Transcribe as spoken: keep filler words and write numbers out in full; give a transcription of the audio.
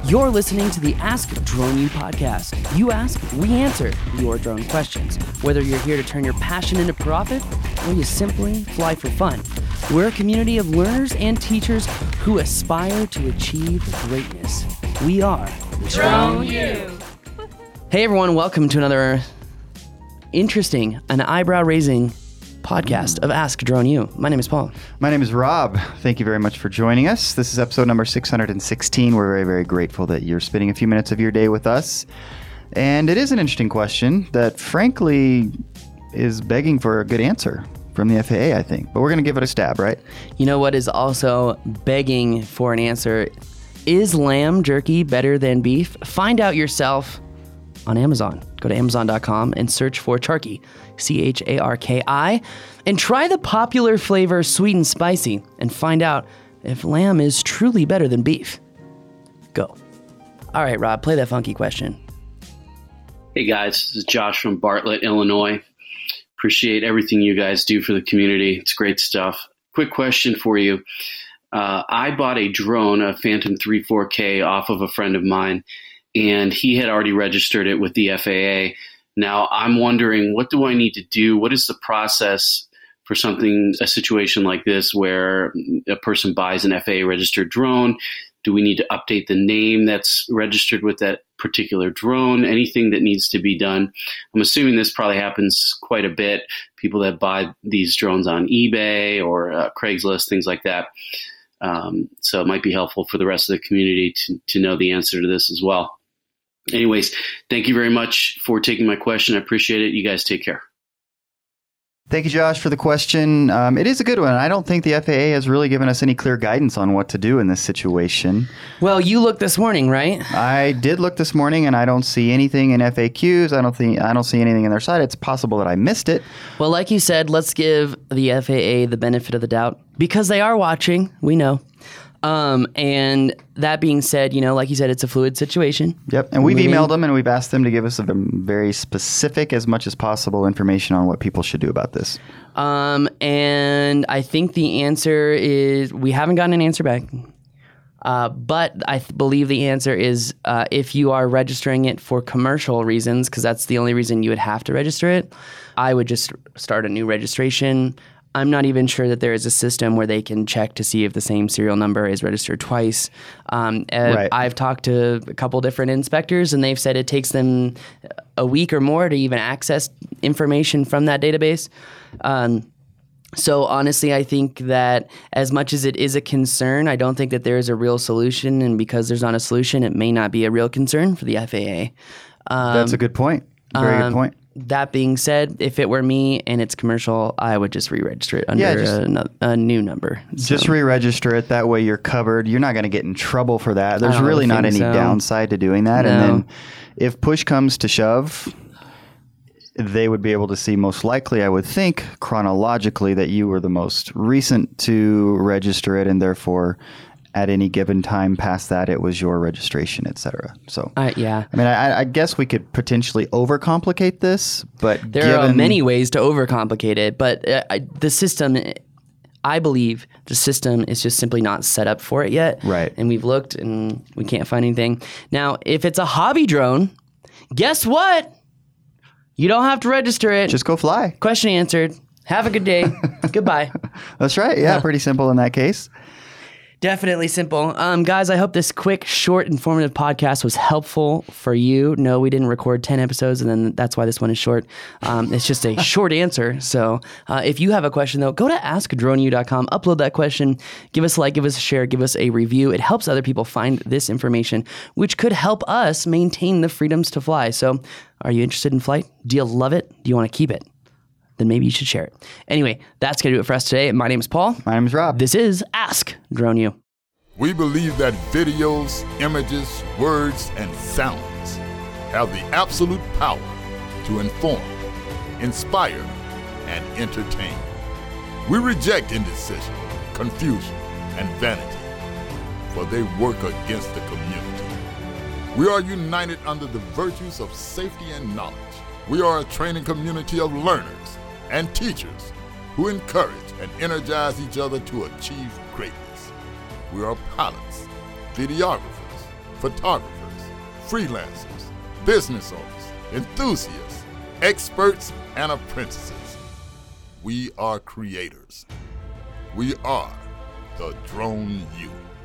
You're listening to the Ask Drone U podcast. You ask, we answer your drone questions. Whether you're here to turn your passion into profit or you simply fly for fun, we're a community of learners and teachers who aspire to achieve greatness. We are Drone U. Hey everyone, welcome to another interesting and eyebrow-raising podcast of Ask Drone U. My name is Paul. My name is Rob. Thank you very much for joining us. This is episode number six hundred sixteen. We're very, very grateful that you're spending a few minutes of your day with us. And it is an interesting question that, frankly, is begging for a good answer from the F A A, I think. But we're going to give it a stab, right? You know what is also begging for an answer? Is lamb jerky better than beef? Find out yourself on Amazon. Go to amazon dot com and search for Charki, C H A R K I, and try the popular flavor sweet and spicy and find out if lamb is truly better than beef. Go. All right, Rob, play that funky question. Hey guys, this is Josh from Bartlett, Illinois. Appreciate everything you guys do for the community. It's great stuff. Quick question for you. Uh, I bought a drone, a Phantom three four K, off of a friend of mine, and he had already registered it with the F A A. Now, I'm wondering, what do I need to do? What is the process for something, a situation like this where a person buys an F A A-registered drone? Do we need to update the name that's registered with that particular drone? Anything that needs to be done? I'm assuming this probably happens quite a bit. People that buy these drones on eBay or uh, Craigslist, things like that. Um, so it might be helpful for the rest of the community to, to know the answer to this as well. Anyways, thank you very much for taking my question. I appreciate it. You guys take care. Thank you, Josh, for the question. Um, it is a good one. I don't think the F A A has really given us any clear guidance on what to do in this situation. Well, you looked this morning, right? I did look this morning, and I don't see anything in F A Qs. I don't think I don't see anything in their site. It's possible that I missed it. Well, like you said, let's give the F A A the benefit of the doubt because they are watching. We know. Um, and that being said, you know, like you said, it's a fluid situation. Yep. And we've Moving. emailed them and we've asked them to give us a very specific, as much as possible, information on what people should do about this. Um, and I think the answer is we haven't gotten an answer back. Uh, but I th- believe the answer is uh, if you are registering it for commercial reasons, because that's the only reason you would have to register it, I would just start a new registration. I'm not even sure that there is a system where they can check to see if the same serial number is registered twice. Um, right. I've talked to a couple different inspectors, and they've said it takes them a week or more to even access information from that database. Um, so honestly, I think that as much as it is a concern, I don't think that there is a real solution. And because there's not a solution, it may not be a real concern for the F A A. Um, That's a good point. Very um, good point. That being said, if it were me and it's commercial, I would just re-register it under Yeah, just, a, no- a new number. So. Just re-register it. That way you're covered. You're not going to get in trouble for that. There's I don't really not any so. downside to doing that. No. And then if push comes to shove, they would be able to see, most likely, I would think, chronologically, that you were the most recent to register it, and therefore at any given time past that, it was your registration, et cetera. So, Uh, yeah. I mean, I, I guess we could potentially overcomplicate this, but There given, are many ways to overcomplicate it, but uh, I, the system, I believe the system is just simply not set up for it yet. Right. And we've looked and we can't find anything. Now, if it's a hobby drone, guess what? You don't have to register it. just go fly. Question answered. Have a good day. Goodbye. That's right. Yeah, pretty simple in that case. Definitely simple. Um, guys, I hope this quick, short, informative podcast was helpful for you. No, we didn't record ten episodes, and then that's why this one is short. Um, it's just a short answer. So uh, if you have a question, though, go to ask drone u dot com, upload that question, give us a like, give us a share, give us a review. It helps other people find this information, which could help us maintain the freedoms to fly. So are you interested in flight? Do you love it? Do you want to keep it? Then maybe you should share it. Anyway, that's going to do it for us today. My name is Paul. My name is Rob. This is Ask Drone U. We believe that videos, images, words, and sounds have the absolute power to inform, inspire, and entertain. We reject indecision, confusion, and vanity, for they work against the community. We are united under the virtues of safety and knowledge. We are a training community of learners and teachers who encourage and energize each other to achieve greatness. We are pilots, videographers, photographers, freelancers, business owners, enthusiasts, experts, and apprentices. We are creators. We are the Drone U.